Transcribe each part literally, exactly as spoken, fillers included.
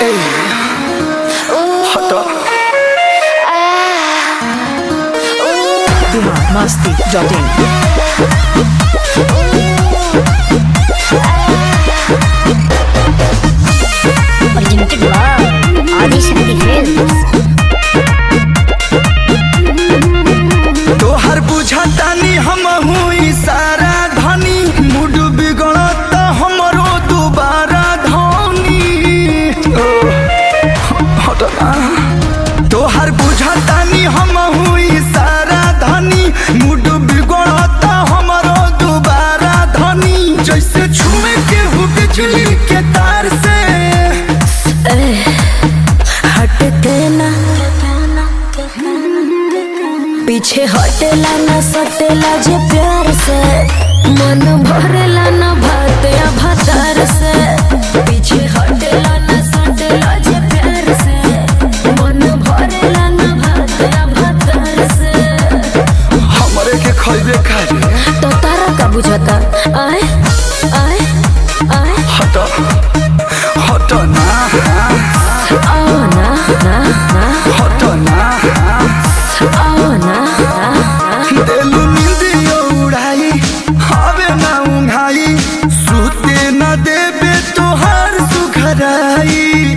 हटो Bihar Masti dot in. Presented by Adishakti Films। तोहर बुझातानी हम हुई सारा धनी मूड बिगड़त हमरो दोबारा धनी। हटना तोहर बुझातानी हम हुई सारा धनी मूड बिगड़त हमरो दोबारा धनी। जैसे छुए के हु बिजली के तार से हटते ना पीछे हटेला ना सटेला जे प्यार से मन भरेला ना भातिया भतार से। पीछे हटेला ना सटेला जे प्यार से मन भरेला ना भातिया भतार से। हमरे के खइबे खाजे तो तारा का बुझाता आए आए आए हटो हटो ना आओ ना ना ना हटो ना आओ ना ना देलू नींदियो उड़ाई हवे ना उंघाई सूते ना देबे तोहार सुखराई।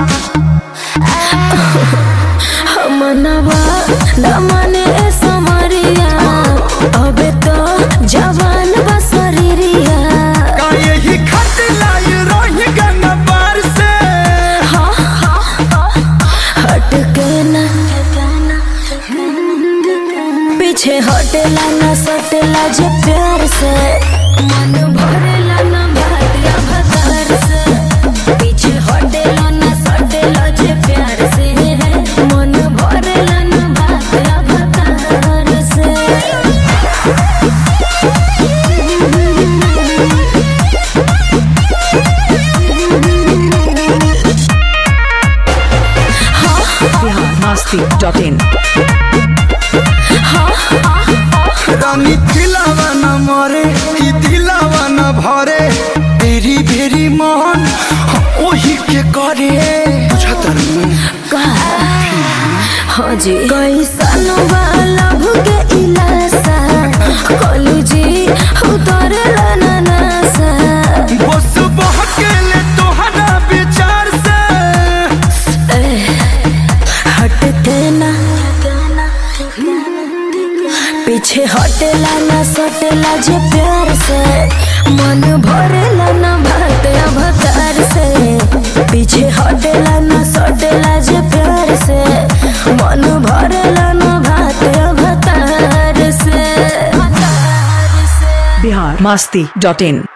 मनवा न माने समरिया अबे तो जवान बसरिया। का यही खत लाई रही गंगा पार से हाँ हाँ हटके ना पीछे हटेला ना सटेला जे प्यार से मन भरेला ना भातिया भतार से। पीछे हटेला ना सटेला जे प्यार से मन भरेला ना भातिया भतार से। बिहार मस्ती डॉट इन। रानी दिलावा न मरे कि दिलावा न भरे भेरी भेरी मन ओही के करे बुझतर का हाँ जी कैसन वाला भुगे इलासा कलू जी उतर लाना नासा। बस बहकेले तोहरा विचार से हटते ना पीछे हटेला ना सटेला जे प्यार से मन भरेला ना भातिया भतार से। पीछे हटेला ना सटेला जे प्यार से मन भरेला ना भातिया भतार से। बिहार मस्ती डॉट इन।